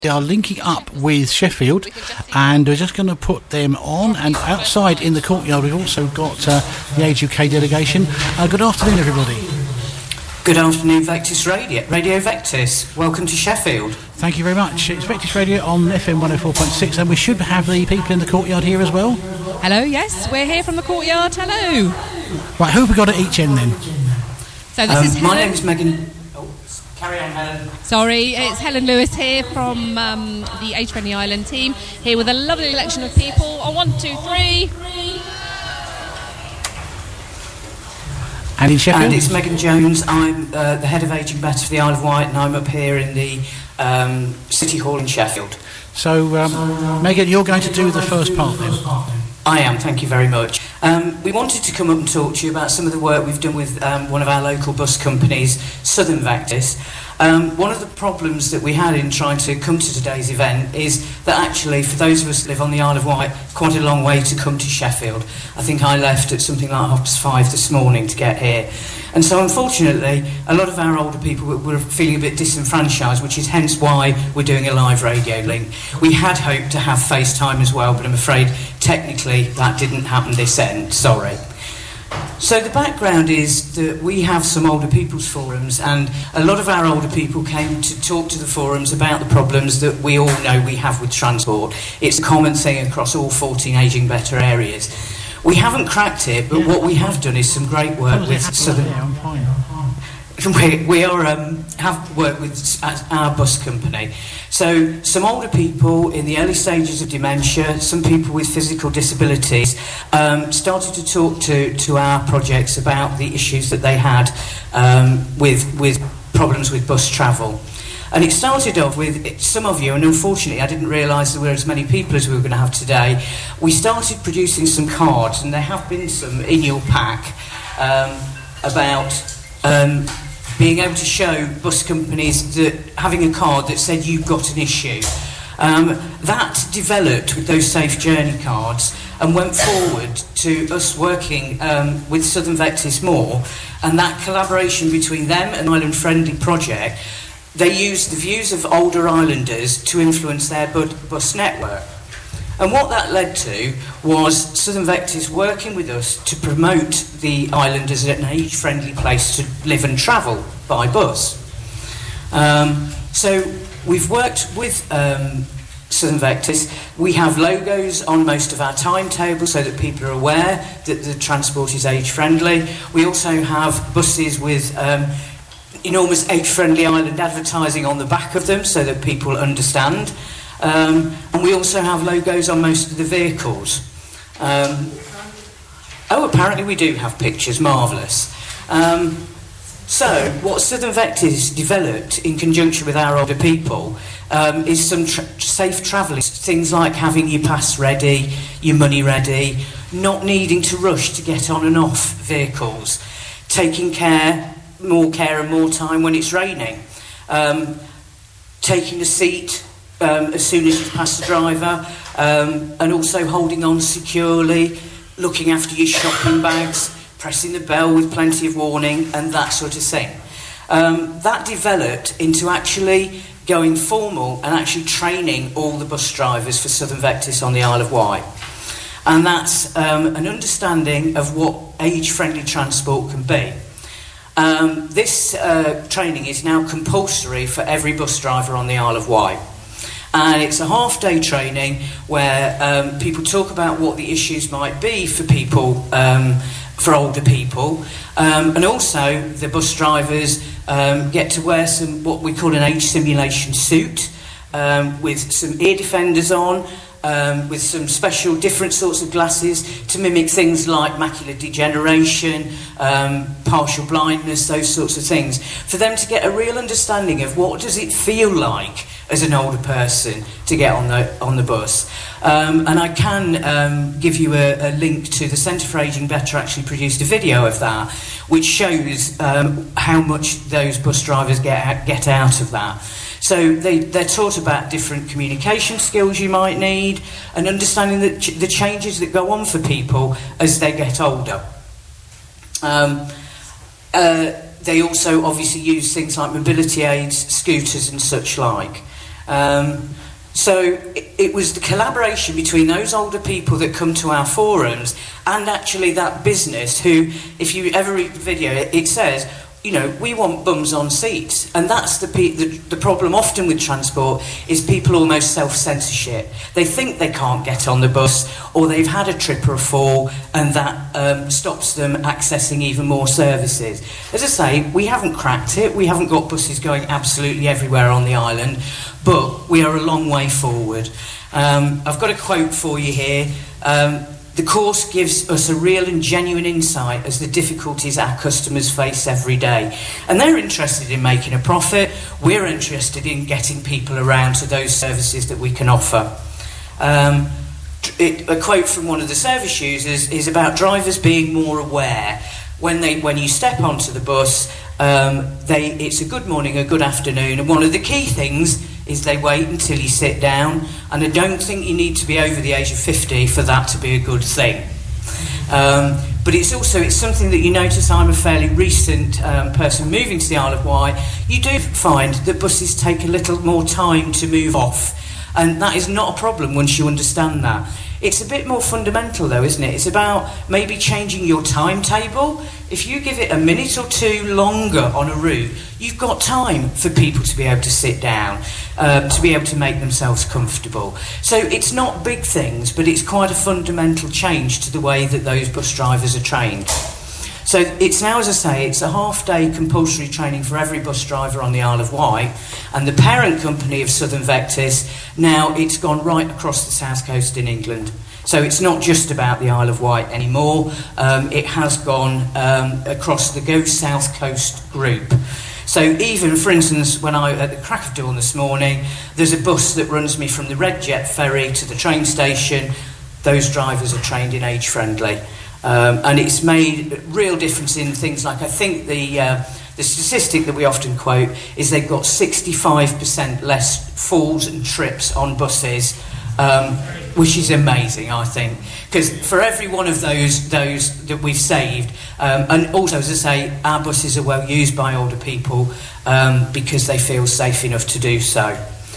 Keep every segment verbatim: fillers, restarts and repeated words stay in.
They are linking up with Sheffield, and we're just going to put them on. And outside in the courtyard, we've also got uh, the Age U K delegation. Uh, good afternoon, everybody. Good afternoon, Vectis Radio, Radio Vectis. Welcome to Sheffield. Thank you very much. It's Vectis Radio on F M one oh four point six, and we should have the people in the courtyard here as well. Hello, yes, we're here from the courtyard. Hello. Right, who have we got at each end then? So this um, is my Helen. name's Megan. Oh, carry on, Helen. Sorry, it's Helen Lewis here from um, the Age Friendly Island team, here with a lovely collection of people. On one, two, three. And in Sheffield? And it's Megan Jones. I'm uh, the head of Ageing Better for the Isle of Wight, and I'm up here in the um, City Hall in Sheffield. So, um, Megan, you're going to do the first part then? I am, thank you very much. Um, we wanted to come up and talk to you about some of the work we've done with um, one of our local bus companies, Southern Vectis. Um, one of the problems that we had in trying to come to today's event is that actually, for those of us that live on the Isle of Wight, quite a long way to come to Sheffield. I think I left at something like half past five this morning to get here. And so, unfortunately, a lot of our older people were feeling a bit disenfranchised, which is hence why we're doing a live radio link. We had hoped to have FaceTime as well, but I'm afraid technically that didn't happen this end. Sorry. So the background is that we have some older people's forums, and a lot of our older people came to talk to the forums about the problems that we all know we have with transport. It's a common thing across all fourteen Ageing Better areas. We haven't cracked it, but what we have done is some great work with Southern... We, we are um, have worked with our bus company. So some older people in the early stages of dementia, some people with physical disabilities, um, started to talk to, to our projects about the issues that they had um, with, with problems with bus travel. And it started off with some of you, and unfortunately I didn't realise there were as many people as we were going to have today. We started producing some cards, and there have been some in your pack um, about... Um, being able to show bus companies that having a card that said you've got an issue. Um, that developed with those Safe Journey cards and went forward to us working um, with Southern Vectis more, and that collaboration between them and Island Friendly Project, they used the views of older islanders to influence their bu- bus network. And what that led to was Southern Vectis working with us to promote the islanders as an age-friendly place to live and travel by bus. Um, so we've worked with um, Southern Vectis. We have logos on most of our timetables so that people are aware that the transport is age-friendly. We also have buses with um, enormous age-friendly island advertising on the back of them so that people understand. Um, and we also have logos on most of the vehicles. Um, oh, apparently we do have pictures, marvellous. Um, so, what Southern Vectis developed in conjunction with our older people um, is some tra- safe travelling. Things like having your pass ready, your money ready, not needing to rush to get on and off vehicles, taking care, more care and more time when it's raining, um, taking a seat Um, as soon as you pass the driver, um, and also holding on securely, looking after your shopping bags, pressing the bell with plenty of warning, and that sort of thing. Um, that developed into actually going formal and actually training all the bus drivers for Southern Vectis on the Isle of Wight. And that's um, an understanding of what age-friendly transport can be. Um, this uh, training is now compulsory for every bus driver on the Isle of Wight. And it's a half-day training where um, people talk about what the issues might be for people, um, for older people, um, and also the bus drivers um, get to wear some what we call an age simulation suit um, with some ear defenders on, um, with some special different sorts of glasses to mimic things like macular degeneration, um, partial blindness, those sorts of things, for them to get a real understanding of what does it feel like as an older person to get on the on the bus. Um, and I can um, give you a, a link to the Centre for Ageing Better actually produced a video of that, which shows um, how much those bus drivers get get out of that. So they, they're taught about different communication skills you might need, and understanding the, ch- the changes that go on for people as they get older. Um, uh, they also obviously use things like mobility aids, scooters and such like. Um, so it, it was the collaboration between those older people that come to our forums and actually that business who, if you ever read the video, it, it says, you know, we want bums on seats. And that's the, pe- the the problem often with transport is people almost self-censorship. They think they can't get on the bus, or they've had a trip or a fall, and that um, stops them accessing even more services. As I say, we haven't cracked it. We haven't got buses going absolutely everywhere on the island, but we are a long way forward. Um, I've got a quote for you here. Um, The course gives us a real and genuine insight as the difficulties our customers face every day. And they're interested in making a profit. We're interested in getting people around to those services that we can offer. Um, it, a quote from one of the service users is about drivers being more aware. When they, when you step onto the bus, um, they, it's a good morning, a good afternoon. And one of the key things is they wait until you sit down, and I don't think you need to be over the age of fifty for that to be a good thing. Um, but it's also it's something that you notice. I'm a fairly recent um, person moving to the Isle of Wight. You do find that buses take a little more time to move off, and that is not a problem once you understand that. It's a bit more fundamental though, isn't it? It's about maybe changing your timetable. If you give it a minute or two longer on a route, you've got time for people to be able to sit down, um, to be able to make themselves comfortable. So it's not big things, but it's quite a fundamental change to the way that those bus drivers are trained. So it's now, as I say, it's a half-day compulsory training for every bus driver on the Isle of Wight, and the parent company of Southern Vectis, now it's gone right across the south coast in England. So it's not just about the Isle of Wight anymore, um, it has gone um, across the Go South Coast group. So even, for instance, when I, at the crack of dawn this morning, there's a bus that runs me from the Red Jet ferry to the train station. Those drivers are trained in age-friendly. Um, and it's made a real difference in things like, I think the uh, the statistic that we often quote is they've got sixty-five percent less falls and trips on buses, um, which is amazing, I think. Because for every one of those those that we've saved, um, and also, as I say, our buses are well used by older people um, because they feel safe enough to do so.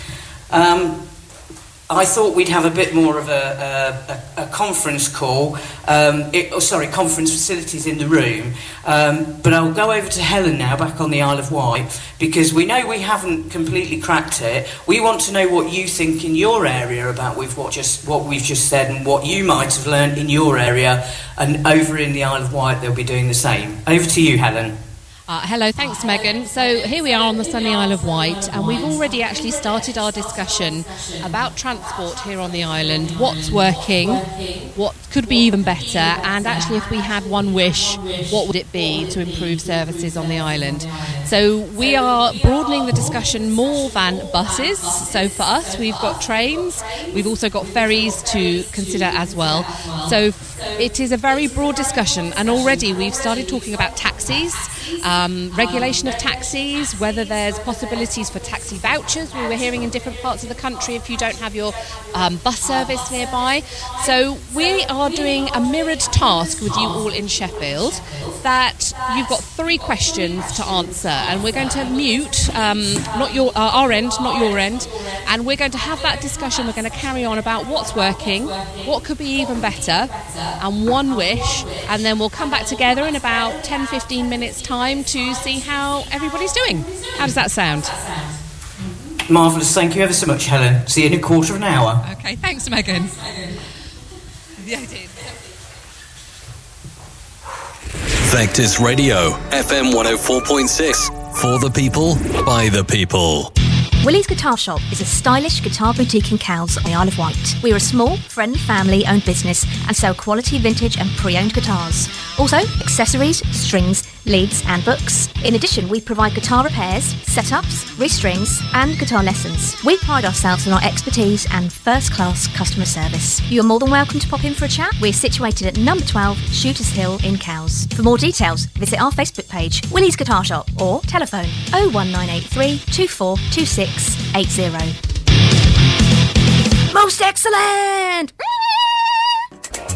Um, I thought we'd have a bit more of a, a, a conference call, um, it, oh, sorry, conference facilities in the room, um, but I'll go over to Helen now, back on the Isle of Wight, because we know we haven't completely cracked it. We want to know what you think in your area about with what, just, what we've just said and what you might have learned in your area, and over in the Isle of Wight they'll be doing the same. Over to you, Helen. Uh, hello, thanks Megan. So here we are on the sunny Isle of Wight, and we've already actually started our discussion about transport here on the island, what's working, what could be even better, and actually if we had one wish, what would it be to improve services on the island. So we are broadening the discussion more than buses. So for us, we've got trains, we've also got ferries to consider as well. So it is a very broad discussion, and already we've started talking about taxis, um, regulation of taxis, whether there's possibilities for taxi vouchers. We were hearing in different parts of the country if you don't have your um, bus service nearby. So we are doing a mirrored task with you all in Sheffield, that you've got three questions to answer, and we're going to mute um, not your uh, our end, not your end, and we're going to have that discussion. We're going to carry on about what's working, what could be even better, and one wish, and then we'll come back together in about ten to fifteen minutes time to see how everybody's doing. How does that sound? Marvellous, thank you ever so much, Helen. See you in a quarter of an hour. Okay, thanks Megan. Yeah, I did. Vectis Radio, F M one oh four point six. For the people, by the people. Willie's Guitar Shop is a stylish guitar boutique in Cowes on the Isle of Wight. We are a small, friendly, family-owned business and sell quality vintage and pre-owned guitars. Also, accessories, strings, leads and books. In addition, we provide guitar repairs, setups, restrings and guitar lessons. We pride ourselves on our expertise and first-class customer service. You are more than welcome to pop in for a chat. We're situated at number twelve, Shooters Hill in Cowes. For more details, visit our Facebook page, Willie's Guitar Shop, or telephone oh one nine eight three, two four two six eight zero. Most excellent!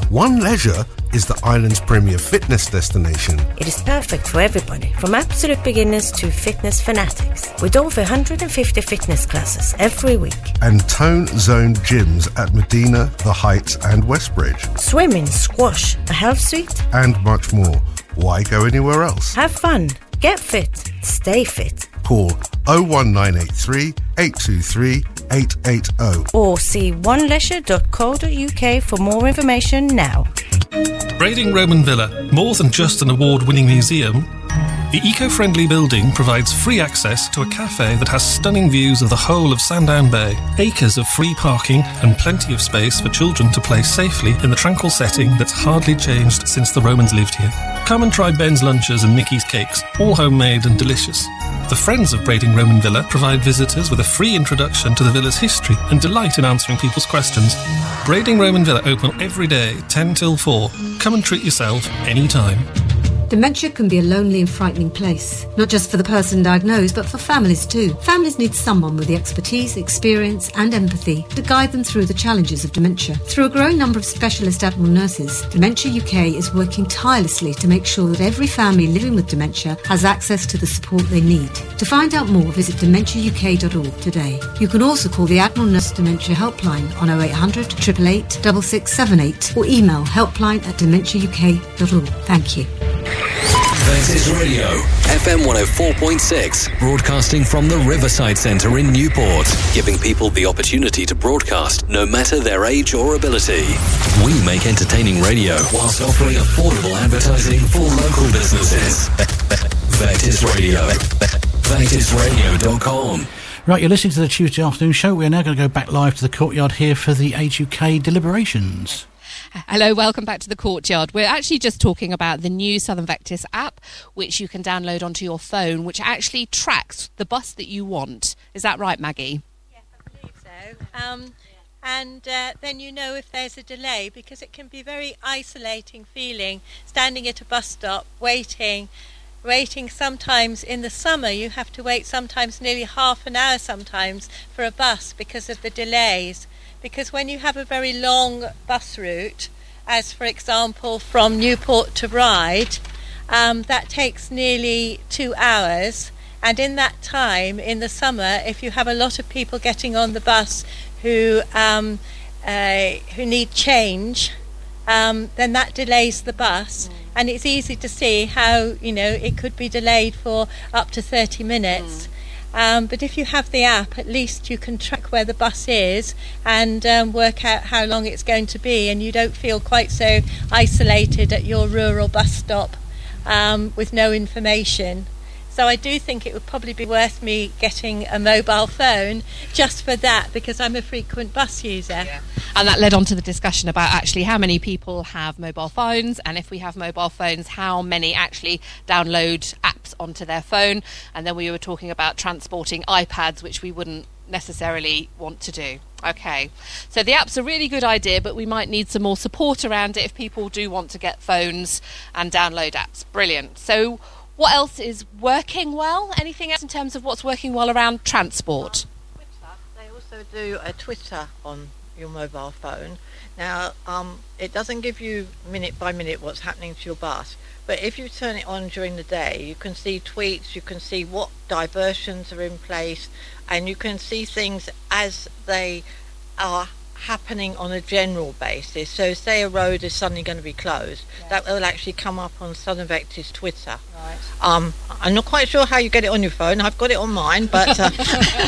One Leisure is the island's premier fitness destination. It is perfect for everybody, from absolute beginners to fitness fanatics, with over one hundred fifty fitness classes every week. And tone-zoned gyms at Medina, The Heights and Westbridge. Swimming, squash, a health suite. And much more. Why go anywhere else? Have fun, get fit, stay fit. Call oh one nine eight three, eight two three, eight eight oh. Or see one leisure dot co dot uk for more information now. Brading Roman Villa, more than just an award-winning museum, the eco-friendly building provides free access to a cafe that has stunning views of the whole of Sandown Bay, acres of free parking and plenty of space for children to play safely in the tranquil setting that's hardly changed since the Romans lived here. Come and try Ben's lunches and Nicky's cakes, all homemade and delicious. The Friends of Brading Roman Villa provide visitors with a free introduction to the villa's history and delight in answering people's questions. Brading Roman Villa open every day, ten till four. Come and treat yourself anytime. Dementia can be a lonely and frightening place, not just for the person diagnosed, but for families too. Families need someone with the expertise, experience and empathy to guide them through the challenges of dementia. Through a growing number of specialist admiral nurses, Dementia U K is working tirelessly to make sure that every family living with dementia has access to the support they need. To find out more, visit dementia u k dot org today. You can also call the Admiral Nurse Dementia Helpline on oh eight hundred, eight eight eight, six six seven eight or email helpline at dementia u k dot org. Thank you. Ventis Radio, F M one oh four point six, broadcasting from the Riverside Centre in Newport, giving people the opportunity to broadcast no matter their age or ability. We make entertaining radio whilst offering affordable advertising for local businesses. Ventis Radio, ventis radio dot com. Right, you're listening to the Tuesday afternoon show. We are now going to go back live to the courtyard here for the Age U K deliberations. Hello, welcome back to the courtyard. We're actually just talking about the new Southern Vectis app, which you can download onto your phone, which actually tracks the bus that you want. Is that right, Maggie? Yes, I believe so. Um, and uh, then you know if there's a delay, because it can be very isolating feeling, standing at a bus stop, waiting, waiting sometimes in the summer. You have to wait sometimes nearly half an hour sometimes for a bus because of the delays. Because when you have a very long bus route, as for example from Newport to Ryde, um, that takes nearly two hours. And in that time, in the summer, if you have a lot of people getting on the bus who um, uh, who need change, um, then that delays the bus. Mm. And it's easy to see how, you know, it could be delayed for up to thirty minutes. Mm. Um, but if you have the app, at least you can track where the bus is and um, work out how long it's going to be, and you don't feel quite so isolated at your rural bus stop um, with no information. So I do think it would probably be worth me getting a mobile phone just for that, because I'm a frequent bus user. Yeah. And that led on to the discussion about actually how many people have mobile phones, and if we have mobile phones, how many actually download apps onto their phone. And then we were talking about transporting iPads, which we wouldn't necessarily want to do. Okay, so the app's a really good idea, but we might need some more support around it if people do want to get phones and download apps. Brilliant. So what else is working well? Anything else in terms of what's working well around transport? Twitter. They also do a Twitter on your mobile phone. Now, um, it doesn't give you minute by minute what's happening to your bus, but if you turn it on during the day, you can see tweets, you can see what diversions are in place, and you can see things as they are happening on a general basis. So say a road is suddenly going to be closed, yes, that will actually come up on Southern Vectis Twitter. Right. Um, I'm not quite sure how you get it on your phone. I've got it on mine, but uh,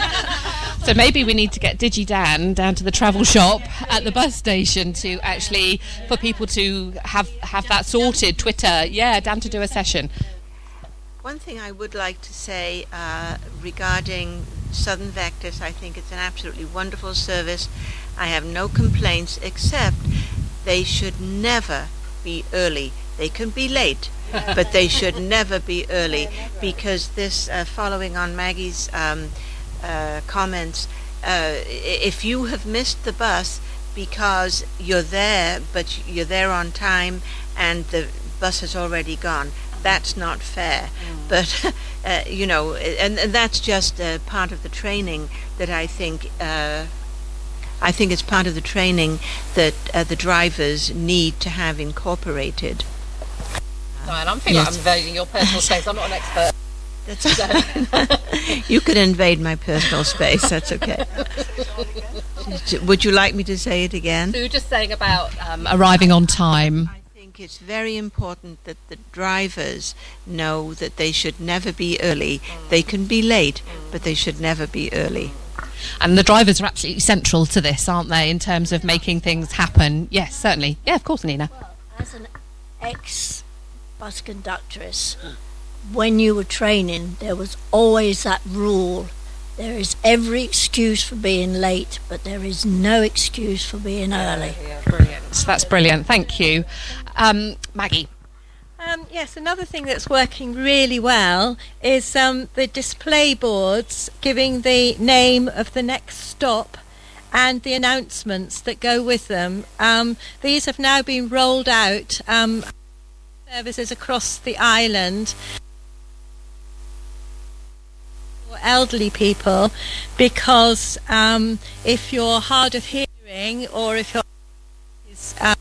so maybe we need to get DigiDan down to the travel shop at the bus station to actually for people to have have that sorted. Twitter, yeah, Dan to do a session. One thing I would like to say uh, regarding Southern Vectis, I think it's an absolutely wonderful service. I have no complaints, except they should never be early. They can be late, but they should never be early, because this, uh, following on Maggie's um, uh, comments, uh, if you have missed the bus because you're there, but you're there on time and the bus has already gone, that's not fair. Mm. But uh, you know, and, and that's just uh, part of the training that I think uh, I think it's part of the training that uh, the drivers need to have incorporated. Diane, I'm feeling yes. like I'm invading your personal space. I'm not an expert. That's so. You could invade my personal space. That's okay. Would you like me to say it again? So you were just saying about um, arriving on time. I think it's very important that the drivers know that they should never be early. Mm. They can be late, mm. but they should never be early. And the drivers are absolutely central to this, aren't they, in terms of making things happen? Yes, certainly. Yeah, of course, Nina. Well, as an ex-bus conductress, when you were training, there was always that rule. There is every excuse for being late, but there is no excuse for being early. Yeah, brilliant. That's brilliant. Thank you. Um, Maggie. Um, yes, another thing that's working really well is um, the display boards giving the name of the next stop and the announcements that go with them. Um, these have now been rolled out um, services across the island for elderly people, because um, if you're hard of hearing or if your is uh,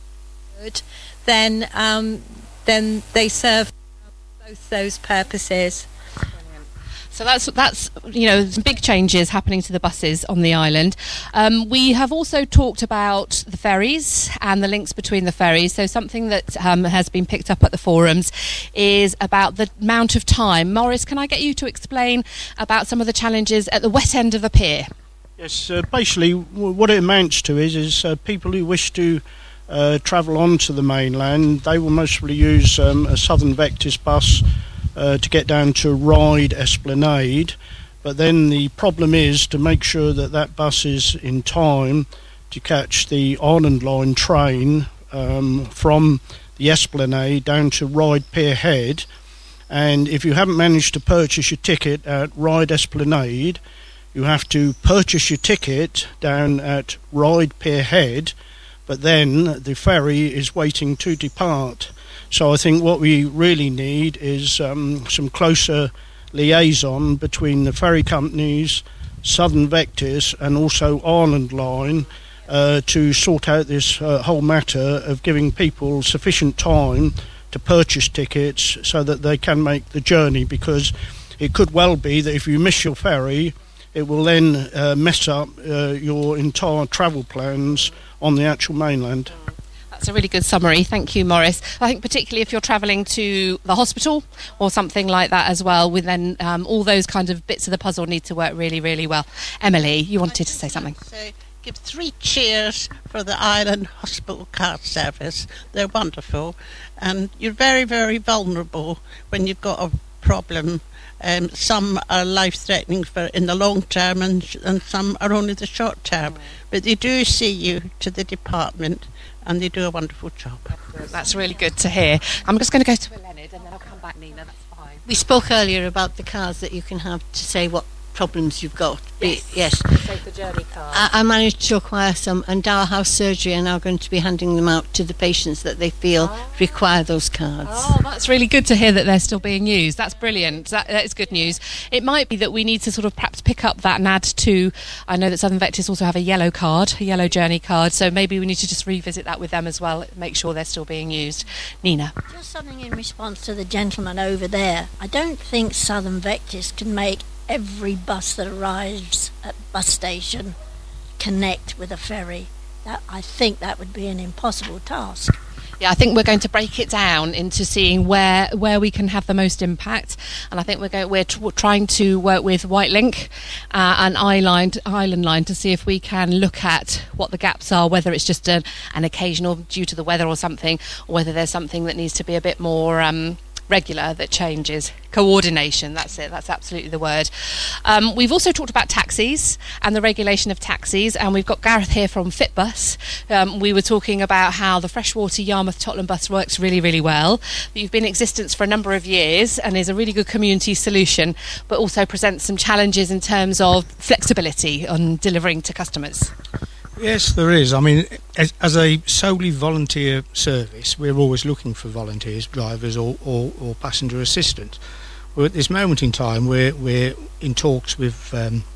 good, then um, then they serve both those purposes. Brilliant. So that's that's you know some big changes happening to the buses on the island. Um, we have also talked about the ferries and the links between the ferries. So something that um, has been picked up at the forums is about the amount of time. Morris, can I get you to explain about some of the challenges at the wet end of the pier? Yes, uh, basically w- what it amounts to is is uh, people who wish to Uh, travel on to the mainland, they will mostly use um, a Southern Vectis bus uh, to get down to Ryde Esplanade, but then the problem is to make sure that that bus is in time to catch the Island Line train um, from the Esplanade down to Ryde Pier Head. And if you haven't managed to purchase your ticket at Ryde Esplanade, you have to purchase your ticket down at Ryde Pier Head, but then the ferry is waiting to depart. So I think what we really need is um, some closer liaison between the ferry companies, Southern Vectis and also Island Line uh, to sort out this uh, whole matter of giving people sufficient time to purchase tickets so that they can make the journey, because it could well be that if you miss your ferry, it will then uh, mess up uh, your entire travel plans on the actual mainland. That's a really good summary. Thank you, Morris. I think particularly if you're travelling to the hospital or something like that as well, with then um, all those kind of bits of the puzzle need to work really, really well. Emily, you wanted to say something. Say, give three cheers for the Island Hospital Card Service. They're wonderful. And you're very, very vulnerable when you've got a problem. Um, some are life-threatening for in the long term, and, and some are only the short term. But they do see you to the department, and they do a wonderful job. That's really good to hear. I'm just going to go to Leonard, and then I'll come back, Nina. That's fine. We spoke earlier about the cards that you can have to say what problems you've got. Yes. yes. Save the journey card. I, I managed to acquire some, and Dower House Surgery are now going to be handing them out to the patients that they feel oh. require those cards. Oh, that's really good to hear that they're still being used. That's brilliant. That, that is good news. It might be that we need to sort of perhaps pick up that and add to, I know that Southern Vectis also have a yellow card, a yellow journey card, so maybe we need to just revisit that with them as well, make sure they're still being used. Nina? Just something in response to the gentleman over there. I don't think Southern Vectis can make every bus that arrives at bus station connect with a ferry. That, I think that would be an impossible task. Yeah, I think we're going to break it down into seeing where where we can have the most impact, and I think we're going we're t- trying to work with Whitelink uh, and Island Island Line to see if we can look at what the gaps are, whether it's just a, an occasional due to the weather or something, or whether there's something that needs to be a bit more um, regular that changes. Coordination, that's it, that's absolutely the word. Um, we've also talked about taxis and the regulation of taxis, and we've got Gareth here from Fitbus. Um, we were talking about how the freshwater Yarmouth Tottenham bus works really, really well. You've been in existence for a number of years and is a really good community solution, but also presents some challenges in terms of flexibility on delivering to customers. Yes, there is. I mean, as, as a solely volunteer service, we're always looking for volunteers, drivers or, or, or passenger assistants. Well, at this moment in time, we're, we're in talks with um,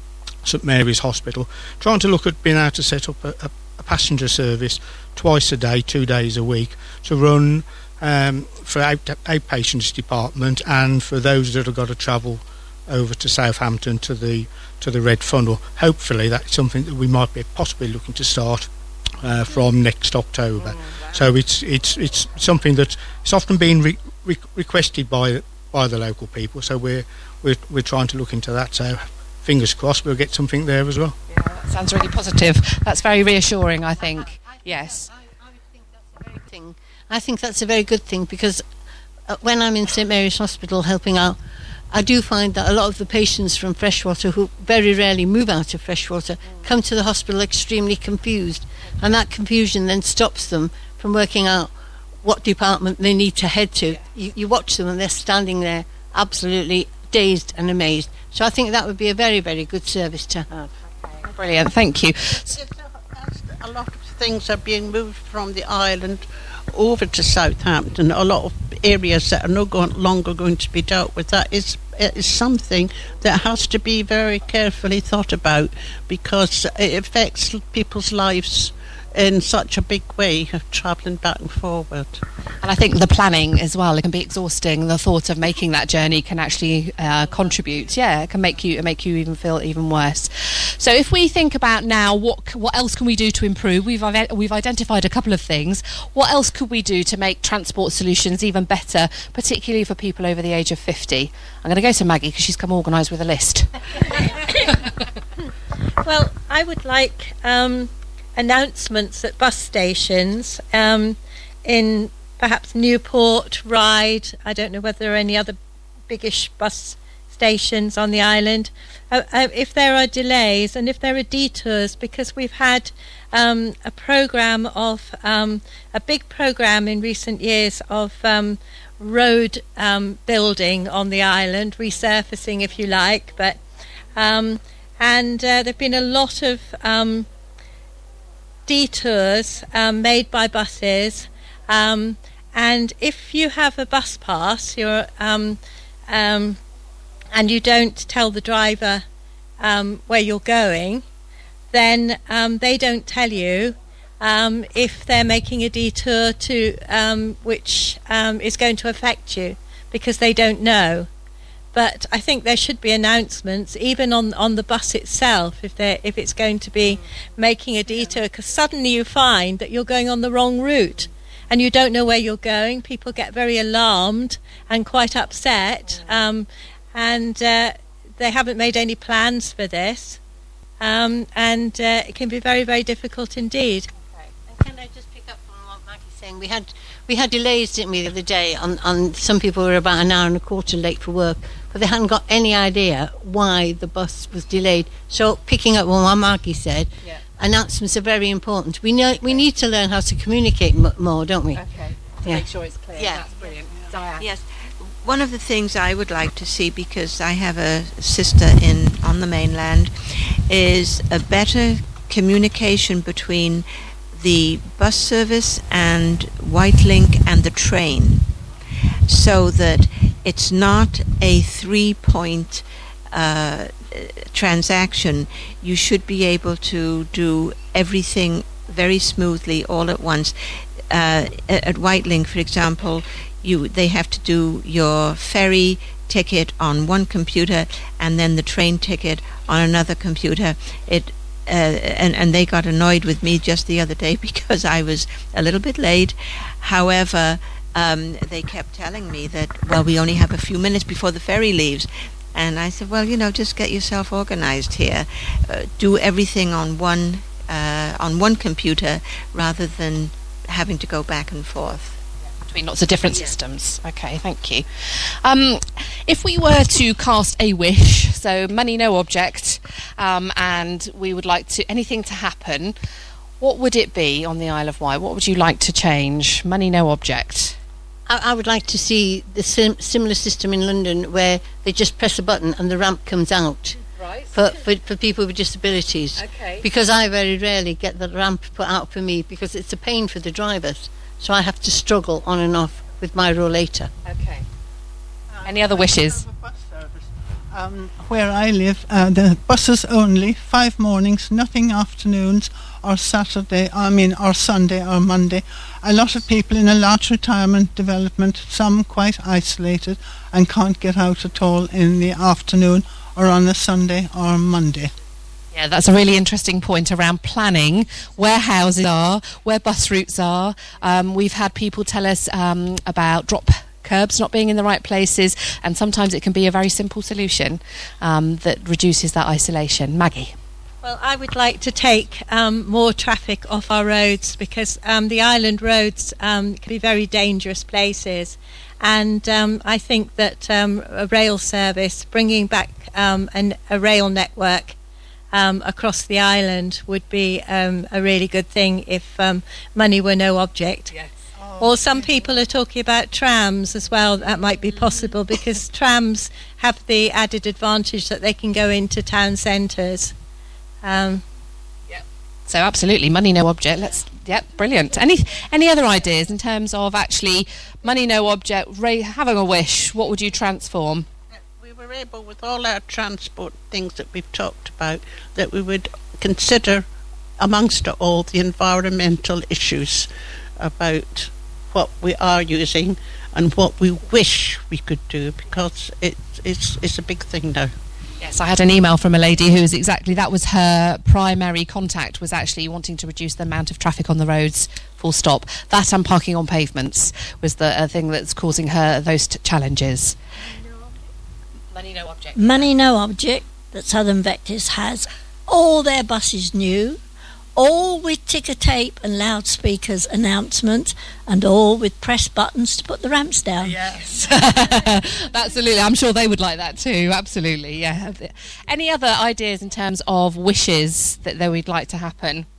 St Mary's Hospital, trying to look at being able to set up a, a, a passenger service twice a day, two days a week, to run um, for out, outpatients department and for those that have got to travel over to Southampton to the to the Red Funnel. Hopefully that's something that we might be possibly looking to start uh, from next October. Mm, so it's it's it's something that it's often been re- re- requested by by the local people. So we're we're we're trying to look into that. So fingers crossed we'll get something there as well. Yeah, that sounds really positive. That's very reassuring, I think. Yes. Thing. I think that's a very good thing, because uh, when I'm in St Mary's Hospital helping out, I do find that a lot of the patients from Freshwater, who very rarely move out of Freshwater, come to the hospital extremely confused, and that confusion then stops them from working out what department they need to head to. You, you watch them and they're standing there absolutely dazed and amazed. So I think that would be a very, very good service to have. Okay. Brilliant, thank you. A lot of things are being moved from the island over to Southampton. A lot of areas that are no go- longer going to be dealt with. That is, is something that has to be very carefully thought about, because it affects people's lives in such a big way of travelling back and forward. And I think the planning as well, it can be exhausting. The thought of making that journey can actually uh, contribute. Yeah, it can make you make you even feel even worse. So if we think about now, what what else can we do to improve? We've we've identified a couple of things. What else could we do to make transport solutions even better, particularly for people over the age of fifty? I'm going to go to Maggie because she's come organised with a list. Well, I would like Um, announcements at bus stations um, in perhaps Newport, Ryde. I don't know whether there are any other biggish bus stations on the island. Uh, uh, if there are delays and if there are detours, because we've had um, a programme of, um, a big programme in recent years of um, road um, building on the island, resurfacing if you like, but um, and uh, there have been a lot of um, detours um, made by buses, um, and if you have a bus pass you're, um, um, and you don't tell the driver um, where you're going, then um, they don't tell you um, if they're making a detour to um, which um, is going to affect you, because they don't know. But I think there should be announcements, even on on the bus itself, if they if it's going to be making a detour, because suddenly you find that you're going on the wrong route, and you don't know where you're going. People get very alarmed and quite upset, um, and uh, they haven't made any plans for this, um, and uh, it can be very, very difficult indeed. Okay. And can I just pick up on what Maggie's saying? We had we had delays, didn't we, the other day? On on some people were about an hour and a quarter late for work, but they hadn't got any idea why the bus was delayed. So picking up on what Maggie said, yeah. Announcements are very important. We know okay. we need to learn how to communicate m- more, don't we? Okay. To yeah. make sure it's clear. Yeah. That's brilliant. Diane. Yes. One of the things I would like to see, because I have a sister in on the mainland, is a better communication between the bus service and Whitelink and the train, so that it's not a three-point uh, transaction. You should be able to do everything very smoothly all at once. Uh, at Whitelink, for example, you they have to do your ferry ticket on one computer and then the train ticket on another computer. It Uh, and, and they got annoyed with me just the other day because I was a little bit late. However, um, they kept telling me that, well, we only have a few minutes before the ferry leaves. And I said, well, you know, just get yourself organized here. Uh, do everything on one uh, on one computer rather than having to go back and forth. Between lots of different yeah. systems. Okay, thank you. Um, if we were to cast a wish, so money no object, um, and we would like to anything to happen, what would it be on the Isle of Wight? What would you like to change? Money no object. I, I would like to see the sim- similar system in London where they just press a button and the ramp comes out. Right. For, for for people with disabilities. Okay. Because I very rarely get the ramp put out for me because it's a pain for the drivers. So I have to struggle on and off with my rollator. Okay. Any other wishes? Um, where I live, uh, the buses only, five mornings, nothing afternoons or Saturday, I mean, or Sunday or Monday. A lot of people in a large retirement development, some quite isolated and can't get out at all in the afternoon or on a Sunday or Monday. Yeah, that's a really interesting point around planning, where houses are, where bus routes are. Um, we've had people tell us um, about drop curbs not being in the right places, and sometimes it can be a very simple solution um, that reduces that isolation. Maggie? Well, I would like to take um, more traffic off our roads, because um, the island roads um, can be very dangerous places, and um, I think that um, a rail service, bringing back um, an, a rail network Um, across the island would be um, a really good thing if um, money were no object. Yes. Oh, or some yes. people are talking about trams as well. That might be possible, because trams have the added advantage that they can go into town centres. Um, yep. So absolutely, money no object. Let's. Yep, brilliant. Any any other ideas in terms of actually money no object, ra- having a wish? What would you transform? We're able, with all our transport things that we've talked about, that we would consider amongst all the environmental issues about what we are using and what we wish we could do, because it, it's, it's a big thing now. Yes, I had an email from a lady who was exactly, that was her primary contact, was actually wanting to reduce the amount of traffic on the roads, full stop. That and parking on pavements was the uh, thing that's causing her those t- challenges. Money no object. Money no object that Southern Vectis has all their buses new, all with ticker tape and loudspeakers announcement, and all with press buttons to put the ramps down. Yes. Absolutely. I'm sure they would like that too. Absolutely. Yeah. Any other ideas in terms of wishes that they would like to happen?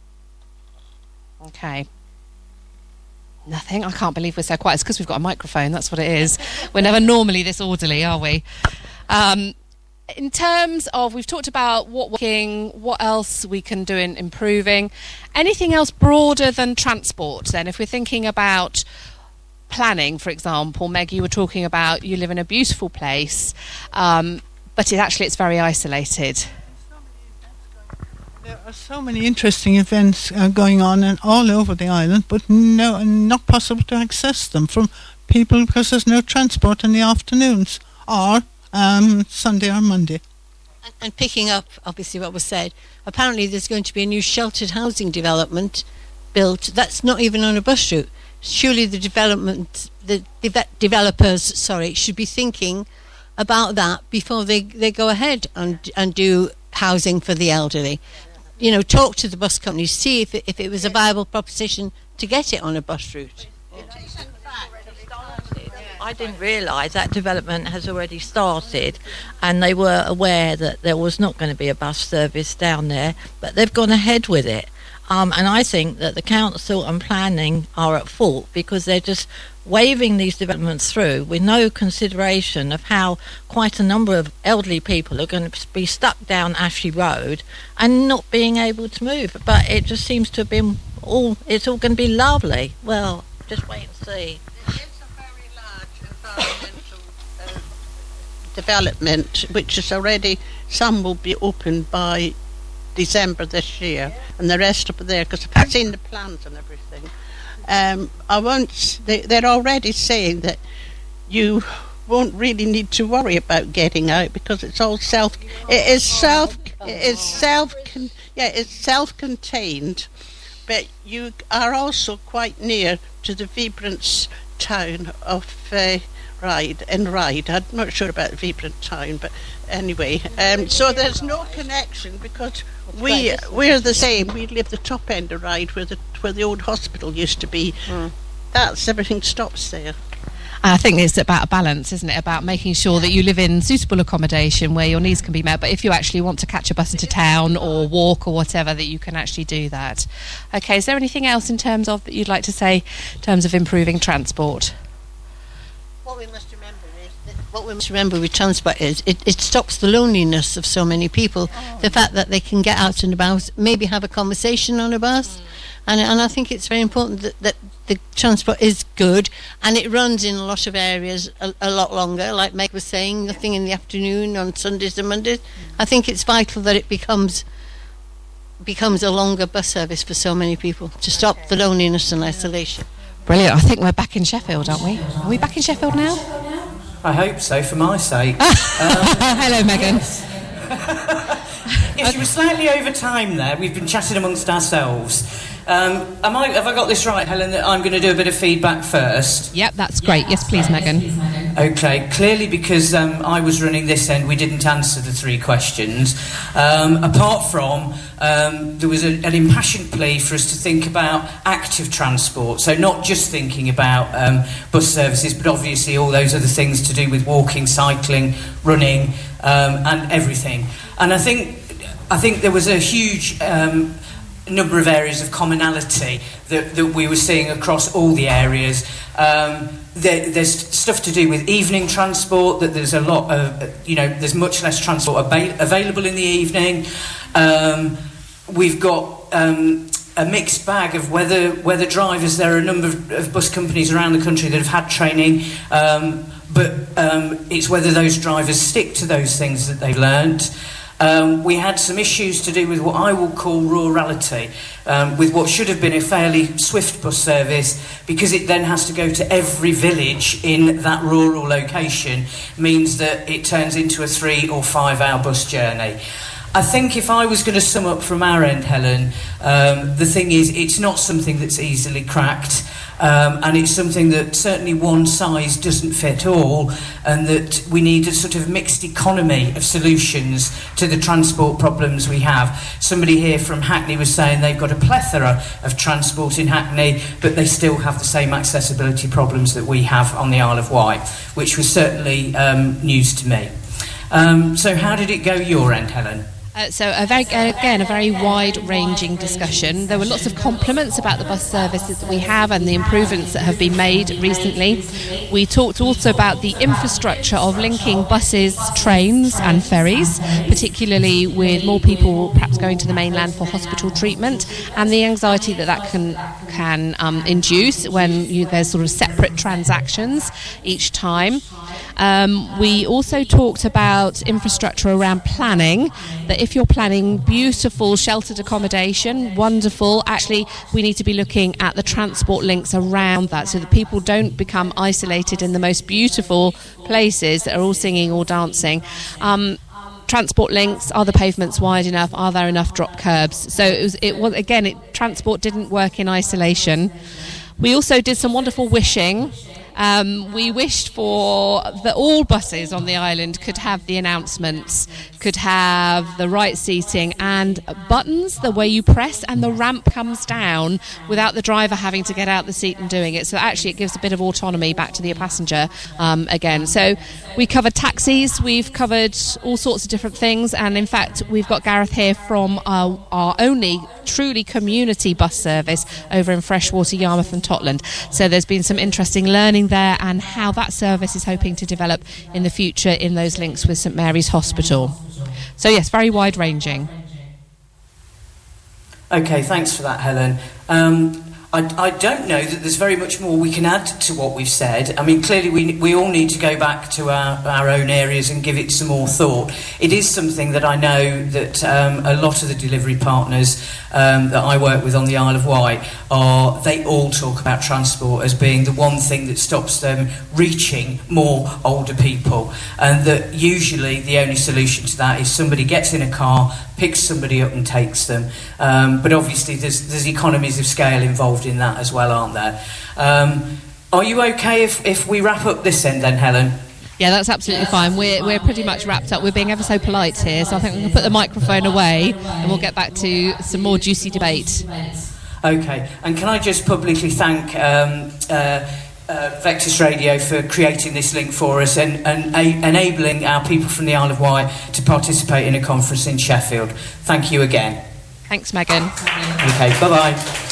Okay. Nothing. I can't believe we're so quiet. It's because we've got a microphone. That's what it is. We're never normally this orderly, are we? Um, in terms of, we've talked about what working, what else we can do in improving. Anything else broader than transport then? If we're thinking about planning, for example, Meg, you were talking about you live in a beautiful place, um, but it actually it's very isolated. There are so many interesting events uh, going on and all over the island, but no, not possible to access them from people because there's no transport in the afternoons or um, Sunday or Monday. And, and picking up, obviously, what was said, apparently there's going to be a new sheltered housing development built. That's not even on a bus route. Surely the development, the de- developers, sorry, should be thinking about that before they, they go ahead and and do housing for the elderly. You know, talk to the bus companies, see if it, if it was a viable proposition to get it on a bus route. I didn't realise that development has already started, and they were aware that there was not going to be a bus service down there, but they've gone ahead with it. Um, and I think that the council and planning are at fault because they're just waving these developments through with no consideration of how quite a number of elderly people are going to be stuck down Ashley Road and not being able to move. But it just seems to have been all, it's all going to be lovely. Well, just wait and see. Development, which is already, some will be open by December this year, and the rest up there, because I've seen the plans and everything. Um, I won't. They, they're already saying that you won't really need to worry about getting out because it's all self. It is self. It is self. Yeah, it's self-contained, but you are also quite near to the vibrant town of uh, Ryde and Ryde. I'm not sure about vibrant town, but anyway. Um, so there's no connection because we we're the same. We live the top end of Ryde where the where the old hospital used to be. Mm. That's everything stops there. I think it's about a balance, isn't it? About making sure that you live in suitable accommodation where your needs can be met, but if you actually want to catch a bus into town or walk or whatever, that you can actually do that. Okay, is there anything else in terms of that you'd like to say in terms of improving transport? What we must remember is that what we must remember with transport is it, it stops the loneliness of so many people. Oh. The fact that they can get out and about, maybe have a conversation on a bus. Mm. And, and I think it's very important that, that the transport is good, and it runs in a lot of areas a, a lot longer, like Meg was saying, nothing in the afternoon on Sundays and Mondays. Mm. I think it's vital that it becomes becomes a longer bus service for so many people to stop okay. the loneliness and isolation. Brilliant. I think we're back in Sheffield, aren't we? Are we back in Sheffield now? I hope so, for my sake. um, Hello, Megan. Yes, you were slightly over time there. We've been chatting amongst ourselves. Um, am I, have I got this right, Helen, that I'm going to do a bit of feedback first? Yep, that's great. Yes, please, Megan. OK, clearly because um, I was running this end, we didn't answer the three questions. Um, apart from, um, there was a, an impassioned plea for us to think about active transport. So not just thinking about um, bus services, but obviously all those other things to do with walking, cycling, running, um, and everything. And I think, I think there was a huge... Um, number of areas of commonality that, that we were seeing across all the areas. Um, there, there's stuff to do with evening transport, that there's a lot of, you know, there's much less transport ab- available in the evening. Um, we've got um, a mixed bag of whether, whether drivers, there are a number of, of bus companies around the country that have had training, um, but um, it's whether those drivers stick to those things that they've learnt. Um, we had some issues to do with what I will call rurality, um, with what should have been a fairly swift bus service, because it then has to go to every village in that rural location, means that it turns into a three or five hour bus journey. I think if I was going to sum up from our end, Helen, um, the thing is, it's not something that's easily cracked. Um, and it's something that certainly one size doesn't fit all, and that we need a sort of mixed economy of solutions to the transport problems we have. Somebody here from Hackney was saying they've got a plethora of transport in Hackney, but they still have the same accessibility problems that we have on the Isle of Wight, which was certainly um, news to me. Um, so how did it go your end, Helen? Uh, so a very, uh, again, a very wide-ranging discussion. There were lots of compliments about the bus services that we have and the improvements that have been made recently. We talked also about the infrastructure of linking buses, trains and ferries, particularly with more people perhaps going to the mainland for hospital treatment, and the anxiety that that can can um, induce when you, there's sort of separate transactions each time. Um, we also talked about infrastructure around planning, that if you're planning beautiful sheltered accommodation, wonderful, actually we need to be looking at the transport links around that so that people don't become isolated in the most beautiful places that are all singing or dancing. Um, transport links, are the pavements wide enough, are there enough drop curbs? So it was, it was again, it, transport didn't work in isolation. We also did some wonderful wishing. Um, we wished for that all buses on the island could have the announcements, could have the right seating and buttons, the way you press and the ramp comes down without the driver having to get out the seat and doing it. So actually it gives a bit of autonomy back to the passenger um, again. So we covered taxis, we've covered all sorts of different things, and in fact we've got Gareth here from our, our only truly community bus service over in Freshwater, Yarmouth and Totland. So there's been some interesting learning there and how that service is hoping to develop in the future in those links with St Mary's Hospital. So yes, very wide-ranging. OK, thanks for that, Helen. Um, I, I don't know that there's very much more we can add to what we've said. I mean, clearly we we all need to go back to our, our own areas and give it some more thought. It is something that I know that um, a lot of the delivery partners um, that I work with on the Isle of Wight, are they all talk about transport as being the one thing that stops them reaching more older people, and that usually the only solution to that is somebody gets in a car, picks somebody up and takes them. Um, but obviously there's, there's economies of scale involved in that as well, aren't there? Um, are you okay if, if we wrap up this end then, Helen? Yeah, that's absolutely fine. We're we're pretty much wrapped up. We're being ever so polite here, so I think we can put the microphone away and we'll get back to some more juicy debate. Okay, and can I just publicly thank um, uh, uh, Vectis Radio for creating this link for us and, and a- enabling our people from the Isle of Wight to participate in a conference in Sheffield. Thank you again. Thanks, Megan. Okay, bye-bye.